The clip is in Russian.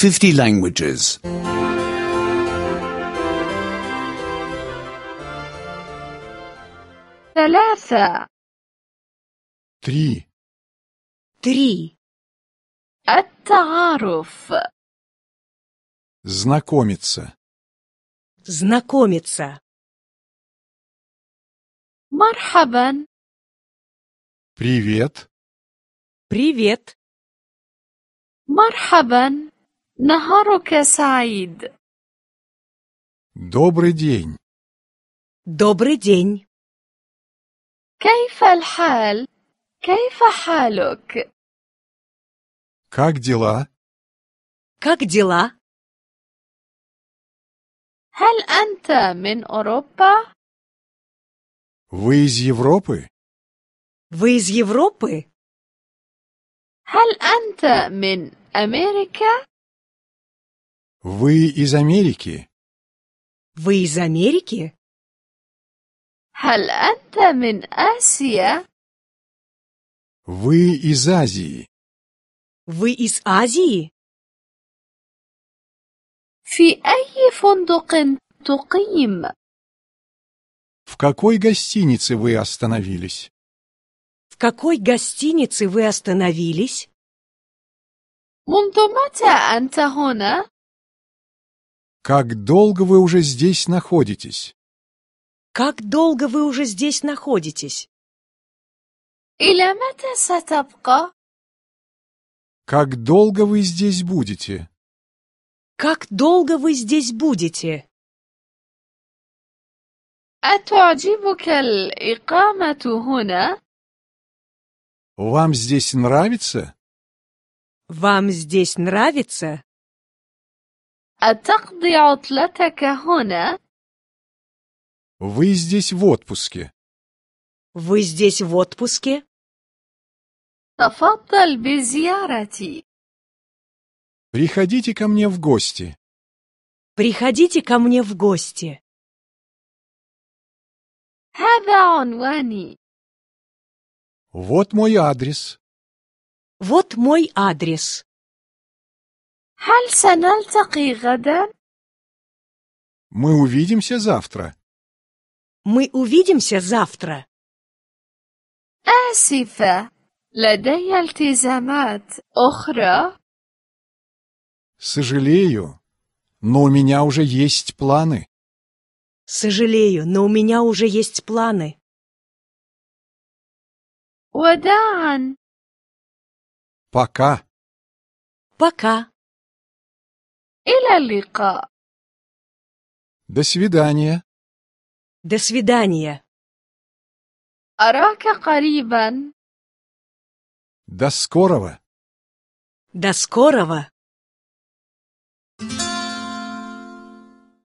50 languages. 3. 3. 3. التعارف. Знакомиться. Знакомиться. مرحبا. Привет. Привет. مرحبا. نهارك سعيد. Добрый день. Добрый день. كيف الحال؟ كيف حالك؟ Как дела? Как дела? هل أنت من أوروبا؟ Вы из Европы? Вы из Европы? هل أنت من أمريكا؟ Вы из Америки? Вы из Америки? هل أنت من آسيا؟ Вы из Азии? Вы из Азии? في أي فندق تقيم؟ В какой гостинице вы остановились? В какой гостинице вы остановились? منذ متى أنت هنا؟ Как долго вы уже здесь находитесь? Как долго вы уже здесь находитесь? إلى متى ستبقى؟ Как долго вы здесь будете? Как долго вы здесь будете? أتعجبك الإقامة هنا؟ Вам здесь нравится? Вам здесь нравится? أتقضي عطلتك هنا؟ Вы здесь в отпуске. Вы здесь в отпуске? تفضل بزيارتي. Приходите ко мне в гости. Приходите ко мне в гости. هذا عنواني. Вот мой адрес. Вот мой адрес. هل سنلتقي غدا؟ Мы увидимся завтра. Мы увидимся завтра. آسفة، لدي التزامات أخرى. Сожалею, но у меня уже есть планы. Сожалею, но у меня уже есть планы. وداعا. Пока. Пока. إلى اللقاء. До свидания. До свидания. أراك قريبا. До скорого. До скорого.